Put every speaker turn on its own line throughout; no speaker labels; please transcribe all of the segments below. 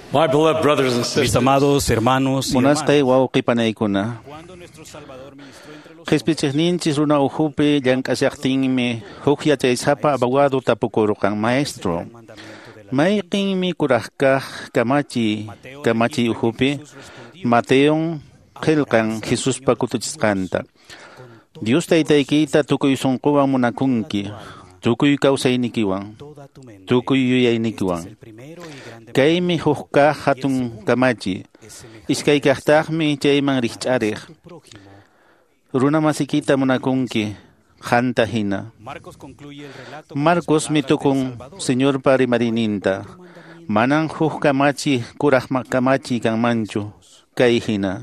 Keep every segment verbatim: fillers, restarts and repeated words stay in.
My beloved brothers and
Mis
sisters,
amados hermanos y
Munasqay
hermanas,
wawqipanaykuna. Qhispichiqninchis runa uhupi llank'asaqtinmi huk yachaysapa abogado tapukuruqan maestro. Mayqinmi kuraqkaq kamachi kamachi uhupi Mateon qillqan Jesuspa kutuchisqanta. Dios taytaykita tukuy sunquwan munakunki, tukuy kawsaynikiwan, tukuy yuyaynikiwan. Kaymi huk kaq hatun kamachi, iskay kaqtaqmi chayman rikch'ariq. Runa masikita munakunki, qhanta hina. Marcos mitukun Señor parimarininta, manan huk kamachi kuraq kamachi kanmanchu, kay hina.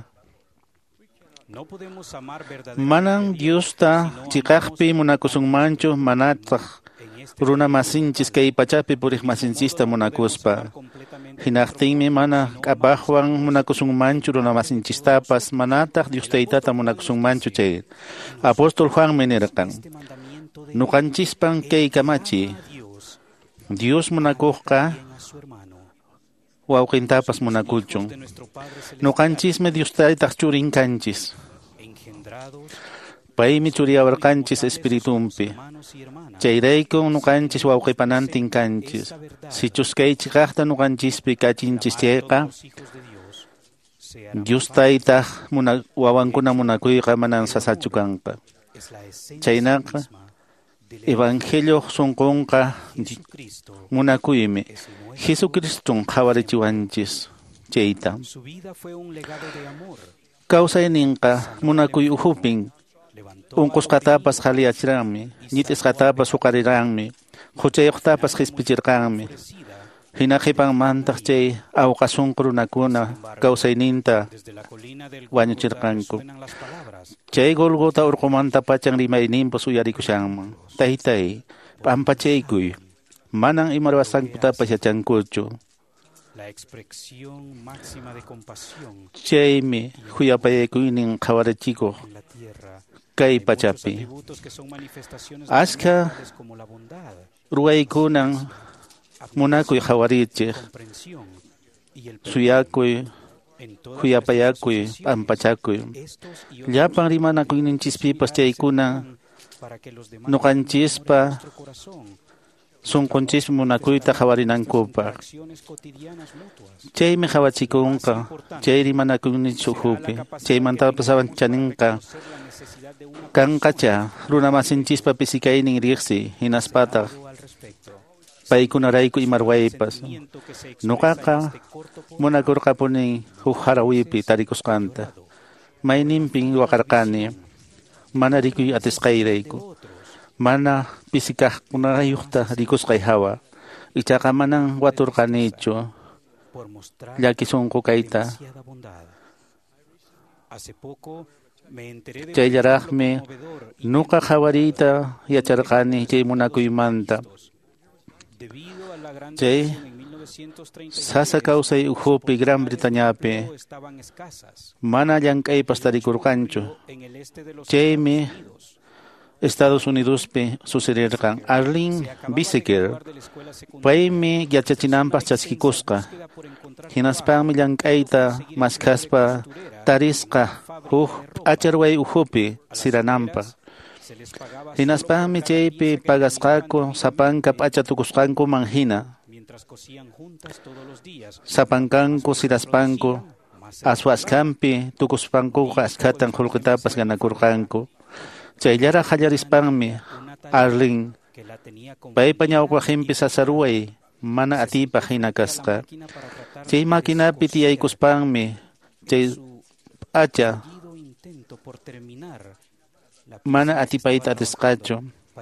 Manan Diosta chiqaqpi munakusunmanchu manataq runa masinchis kay pachapi puriq masinchista munakuspa. Hinaqtinmi mana k'apaqwan munakusunmanchu runa masinchistapas manataq Diostaytata munakusunmanchu chay. Apóstol Juanmi nirqan, nuqanchispan kay kamachi, Dios munakuqqa wawqintapas munakuchun. Nuqanchismi Diostaytaq churin kanchis. Paymi churiyawarqanchis espiritumpi. Chayrayku nuqanchis wawqipanantin kanchis. Sichuskaychik kaqta nuqanchispi kachinchis chayqa, Diostaytaq muna wawankuna munakuyqa manan sasachu kanqa. Chaynaqa Evangelio sunqunqa munakuymi Jesucristun qhawarichiwanchis chayta. Kawsayninqa munakuy uhupin unqusqatapas qhaliyachirqanmi, ñitisqatapas huqarirqanmi, huchayuqtapas qhispichirqanmi. Hina qipanmantaq chay awqasunqu runakuna kawsayninta wañuchirqanku. Chay Golgota urqumanta pachan rimayninpus uyarikushanman. Taytay, pampachaykuy, manan imarwasankutapas yachankuchu. Chaymi huyapayaykuynin qhawarachikuq kay pachapi. Ashka ruwaykunan munakuy qhawarichiq, suyakuy, huyapayakuy, pampachakuy. Llapan rimanakuyninchispipas chaykunan nuqanchispa sunqunchis munakuyta qhawarinankupaq. Chaymi qhawachikunqa, chay rimanakuyninchis uhupi, chaymantapas awanchaninqa kanqacha runa masinchispa pisikaynin riqsi hinaspataq paykunarayku imarwaypas. Nuqaqa munakurqapunin huk harawipi tarikusqanta. Mayninpin waqarqani, mana rikuy atisqayrayku. Mana pisikaqkunarayuqta rikusqay hawa. Ichaqa manan waturqanichu llakisunqu kayta. Chayllaraqmi nuqa qhawariyta yacharqani chay munakuymanta. Chay sasa kawsay uhupi Gran Bretañapi mana llank'aypas tarikurqanchu. Chaymi Estados Unidospi sucederqan Arlene Biseker. Paymi yachachinanpas chaskikusqa. Hinaspanmi llank'ayta maskaspa tarisqa huk acharway uhupi sirananpaq. Hinaspanmi chaypi pagasqaku sapanka p'acha tukusqankuman hina. Sapankanku siraspanku aswaskampi tukuspankuqa askatan qullqitapas ganakurqanku. Chayllara qallarispanmi Arlene paypa ñawpaqinpi sasaruway mana atipaq hina kasqa. Chay makinapi tiyaykuspanmi chay p'acha mana atipayta atisqachu.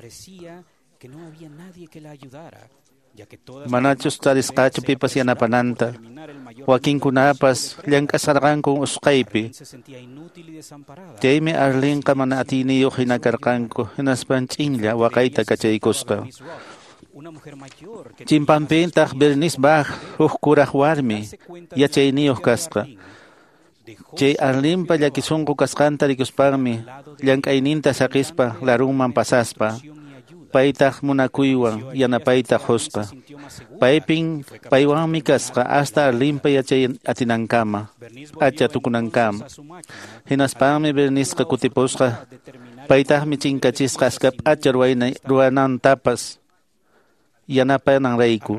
Manachus tarisqachu pipas yanapananta. Wakinkunapas llank'asarqanku usqaypi. Chaymi Arlenqa mana atiniyuq hinakarqanku, hinaspan ch'inlla waqayta kachaykusqa. Chimpampintaq Bernice Bach huk kuraq warmi yachayniyuq kasqa. Chay Arlenpa llakisunqu kasqanta rikuspanmi llank'ayninta saqispa larunman pasaspa paytaq munakuywan yanapayta qusqa. Paypin paywanmi kasqa hasta limpa yachay atinankama, acha tukunankama. Hinaspami Bernisqa kutipusqa, paytaqmi chinkachisqa askap acha ruwanantapas yanapananrayku.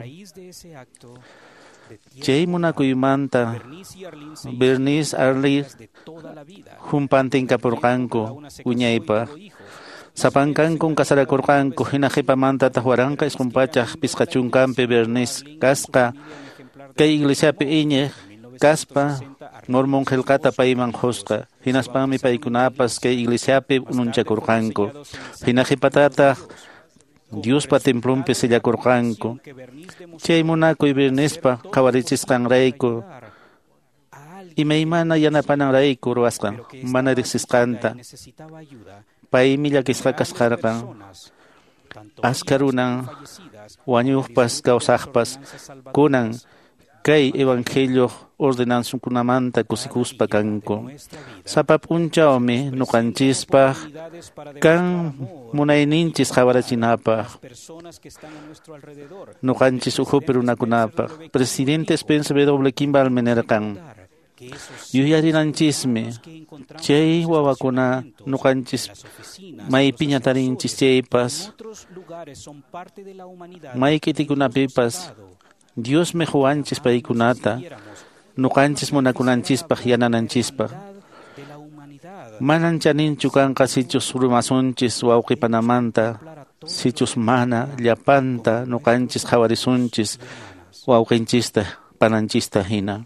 Chay munakuymanta Bernice Arlir humpantinkapurqanku wiñaypaq. Sapankankun kasarakurqanku hina qhipamanta tahuaranqa isqumpachaq pisqachunkampi Bernice kasqa kay iglesiapi iñiq kaspa mormon qillqata payman qusqa. Hinaspami paykunapas kay iglesiapi ununchakurqanku. Hina qhipatataq Diospa templumpi sillakurqanku. Chay munakuy Bernispa qhawarichisqanrayku imaymana yanapananrayku ruwasqa mana riqsisqanta. Paymi llakisqa kasqarqan. Askha runan wañuqpas kawsaqpas kunan kay evangelio ordenanzunkunamanta kusikuspa kanku. Sapa p'unchawmi nuqanchispaq kan munayninchis qhawarachinapaq, nuqanchis uhupi runakunapaq. Presidente Spencer W. Kimballmi nirqan, yuyarinanchismi chay wawakuna nuqanchis maypiña tarinchis chaypas may kitikunapipas Dios mejuanchis paykunata nuqanchis munakunanchispaq yanananchispaq. Manan chaninchu kanqa sichus rumasunchis wawqipanamanta, sichus mana llapanta nuqanchis qhawarisunchis wawqinchista pananchista hina.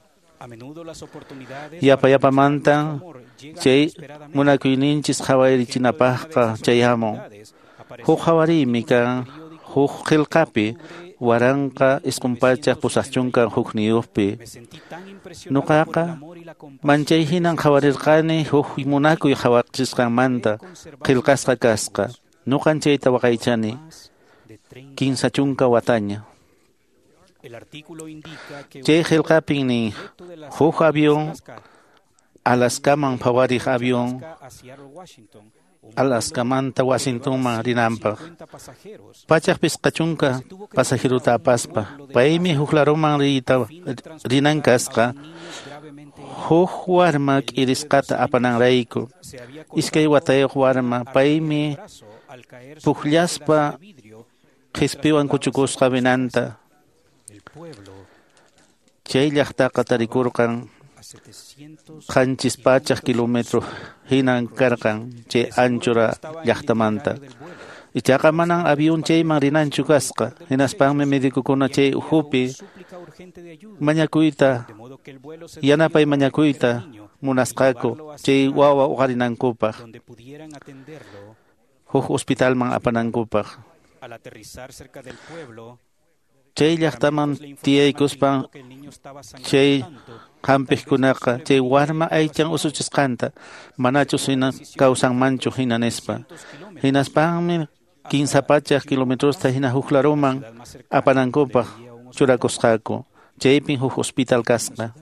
Yapa yapamanta chay munakuyninchis qhawarichinapaqqa chayamun. Huk qhawariymi kan huk qillqapi waranqa isqumpachaq pusaqchunkan huk niyuqpi. Nuqaqa manchay hinan qhawarirqani huk munakuy qhawarichisqanmanta qillqasqa kasqa. Nuqan chayta waqaychani kinsa chunka wataña. Chay qillqapin nin huk avión Alaskaman phawariq avión Alaskamanta Washingtonman rinanpaq. Pachaq pisqachunka pasajeruta apaspa. Paymi huk laruman riyta rinan kasqa huk warma k'irisqata apananrayku. Iskay watayuq warma paymi puqllaspa qispiwan kuchukusqa binanta. Chay llaqtaqa tarikurqan qanchis pachaq kilómetro hinan karqan chay anchura llaqtamanta. Ichaqa manan avión chayman rinanchu kasqa. Hinaspanmi medikukuna chay uhupi mañakuyta yanapay mañakuyta munasqaku chay wawa uqarinankupaq, huk hospitalman apanankupaq. Chay llaqtaman tiyaykuspan chay hampiqkunaqa chay warma aychan usuchisqanta manachus hina kawsanmanchu hina nispa. Hinaspanmi quince pachaq kilometrosta hina huk laruman apanankupaq churakusqaku. Chaypin huk hospital kasqa.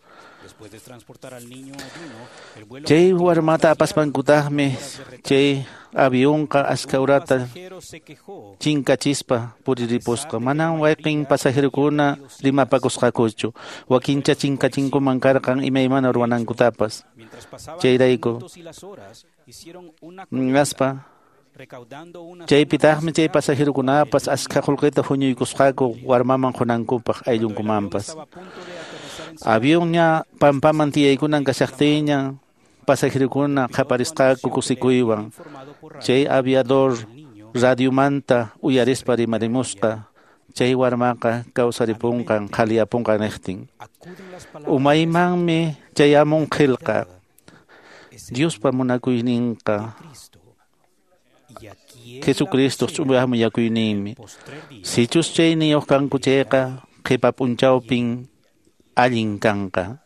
Chay warmata apaspankutaqmi chay avionqa askha urata chinkachispa puriripusqa. Manan wayqin pasajerukuna rimapakusqakuchu. Wakincha chinkachinkuman karqan imaymana ruwanankutapas. Chayrayku ngaspa chaypitaqmi chay pasajerukunapas askha qullqita huñuykusqaku warmaman qunankupaq ayllunkumanpas. Avión ña pampaman tiyaykunan kashaqtiña pasajerukuna qaparisqaku kusikuywan. Chay aviador radiomanta uyarispa rimarimusqa. Chay warmaqa kawsaripunqan qhaliyapunqan niqtin. Umaymanmi chayamun qillqa. Diospa munakuyninqa Jesucristo ch'uñaqmi yakuyninmi. Sichus chay niyuq kanku chayqa qipa p'unchawpin allin kanqa.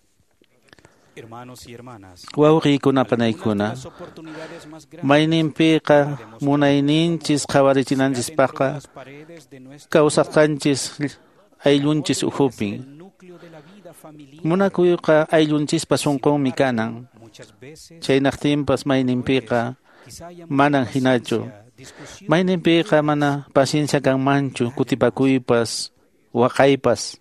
Wawqiykuna panaykuna, mayninpiqa munayninchis qhawarichinanchispaqqa kawsaqkanchis ayllunchis uhupin. Munakuyqa ayllunchispa sunqunmi kanan. Chaynaqtinpas mayninpiqa manan hinachu Mayninpiqa mana paciencia kanmanchu kutipakuypas waqaypas.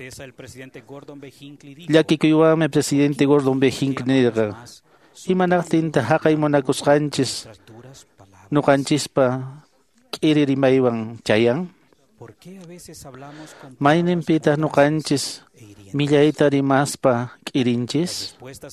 Llakikuywanmi presidente Gordon B. Hinckley nirqa. Imanaqtinta haqay munakusqanchis nuqanchispa k'iri rimaywan chayan. Mayninpitaq nuqanchis millayta rimaspa k'irinchis.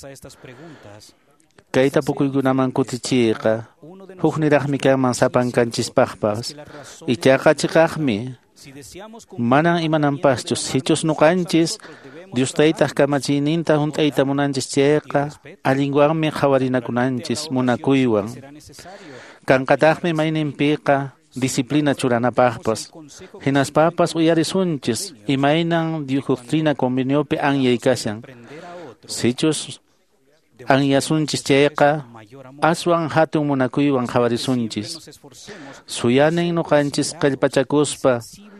Kayta pukuykunaman kutichiyqa hukniraqmi kanman sapan kanchispaqpas. Ichaqa chiqaqmi manan imananpaschu sichus nuqanchis Diostaytaq kamachiyninta hunt'ayta munanchis chayqa allinwanmi qhawarinakunanchis munakuywan. Kanqataqmi mayninpiqa disciplina churanapaqpas. Hinaspapas uyarisunchis imaynan doctrina conveniopi anyay kashan. Sichus anyasunchis chayqa aswan hatun munakuywan qhawarisunchis. Suyanin nuqanchis qallpachakuspa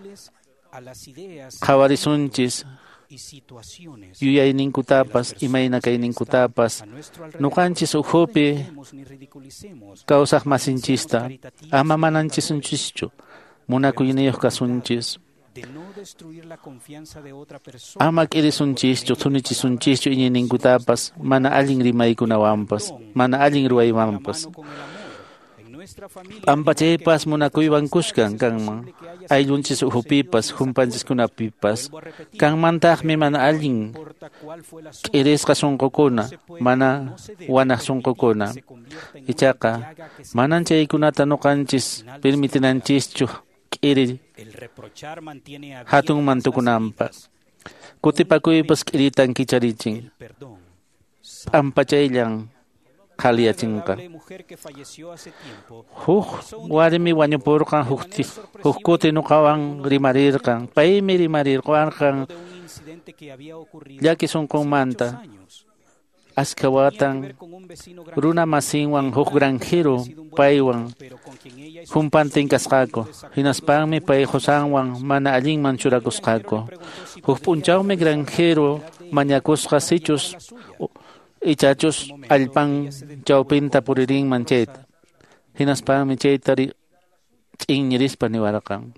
qhawarisunchis yuyayninkutapas imayna kayninkutapas nuqanchis uhupi kawsaq masinchista ama mananchisunchischu munakuyniyuq kasunchis. Ama k'irisunchischu sunichisunchischu iñiyninkutapas mana allin rimaykunawanpas mana allin ruwaywanpas. Ampachaypas munakuywan kushkan kanman ayllunchis uhupipas humpanchikunapipas kanmantaqmi mana allin k'irisqa sunqukuna mana wanaq sunqukuna. Ichaqa manan chaykunata nuqanchis permitinanchischu k'iri hatun mantukunanpaq. Kutipakuypas k'iritan kicharichin ampachayllan qhaliyachinqa. Huk warmi wañupurqan huk kuti nuqawan rimarirqan. Paymi rimarirqan llaki sunqunmanta askha watan runa masinwan huk granjero paywan humpantin kasqaku. Hinaspanmi pay qusanwan mana allinman churakusqaku. Huk p'unchawmi granjero mañakusqa sichus ichachus allpan chawpinta puririnman chayta. Hinaspanmi chayta ch'inñirispa niwarqan.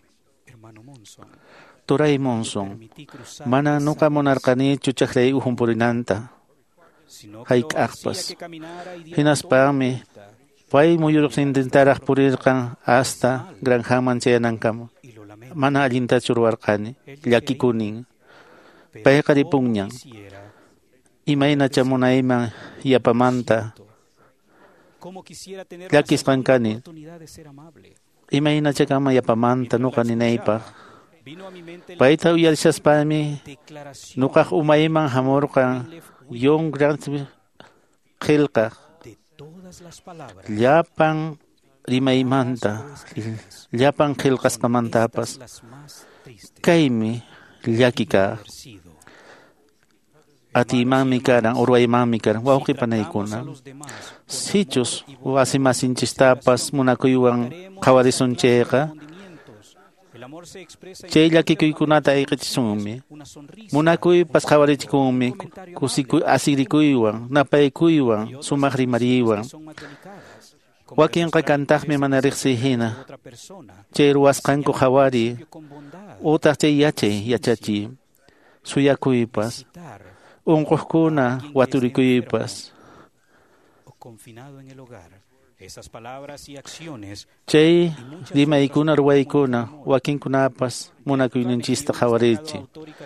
Turay Monson, mana nuqa munarqanichu chaqray uhun purinanta. Hayk'aqpas. Hinaspanmi pay muyuruqnintintaraq purirqan hasta granjaman chayanankama. Mana allintachu ruwarqani, llakikunin. Payqa ripunñan. Imaynacha munayman yapamanta llakisqankani. Imaynacha kama yapamanta nuqa ninaypaq. Payta uyarisaspami nuqaq umayman hamurqan yon gran qillqaq llapan rimaymanta llapan qillqasqamantapas kaymi llakika. Atimanmi karan, urwaymanmi karan, wawqipanaykuna. Sichus wasi masinchistapas munakuywan qhawarisun chayqa chay llakikuykunata ayqichisunmi. Munakuypas qhawarichikunmi kusikuy asirikuywan, napaykuywan, sumaq rimariywan. Wakinqa kantaqmi mana riqsihina. Chay ruwasqanku qhawari utaq chay yachay yachachiy. Suyakuypas unquqkuna waturikuypas. Chay rimaykuna ruwaykuna wakinkunapas munakuyninchista qhawarichi.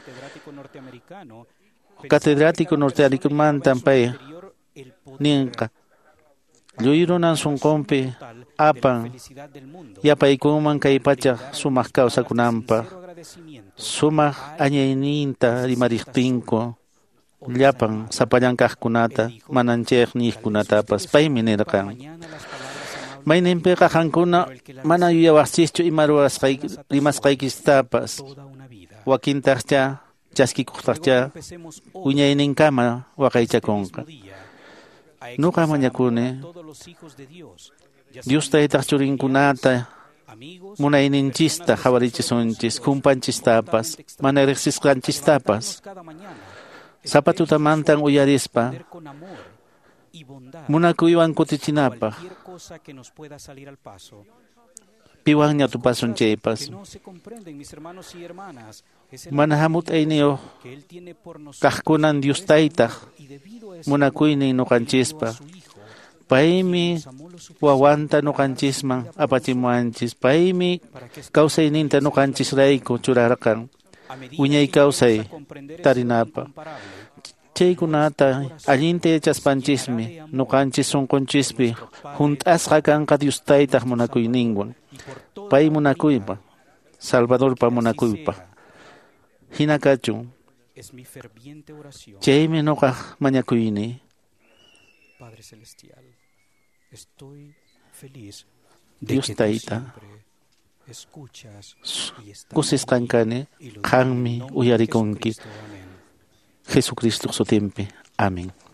Catedrático norteamericanmanta pay ninqa lluy runan sunqunpi apan yapaykunman kay pachaq sumaq kawsakunanpaq sumaq añayninta rimariqtinku llapan sapallan kaqkunata manan chayaq niqkunatapas paymi nirqan. Mayninpiqa qankuna mana yuyawaqchischu ima rimasqaykistapas wakintaqcha chaskikuqtaqcha wiñayninkama waqaychakunqa. Nuqa mañakuni Dios taytaq churinkunata munayninchista qhawarichisunchis humpanchistapas mana riqsisqanchistapas sapatutamantan uyarispa munakuywan kutichinapaq piwan ñatupasun chaypas. Mana hamut ayniyuq kaqkunan Dios Taytaq munakuynin nuqanchispa. Paymi wawanta nuqanchisman apachimuanchis. Paymi kawsayninta nuqanchisrayku churarqan. Wiñay kawsay tarinapa. Chaykunata allinta yachaspanchismi nuqanchis sunqunchispi hunt'asqa kanqa Dios Taytaq munakuyninwan. Pay munakuypa, Salvadorpa munakuypa. Hinakachun. Chaymi nuqaq mañakuyni. Dios Tayta kusisqankani qanmi uyarikunki. Jesucristo sutinpi. Amén.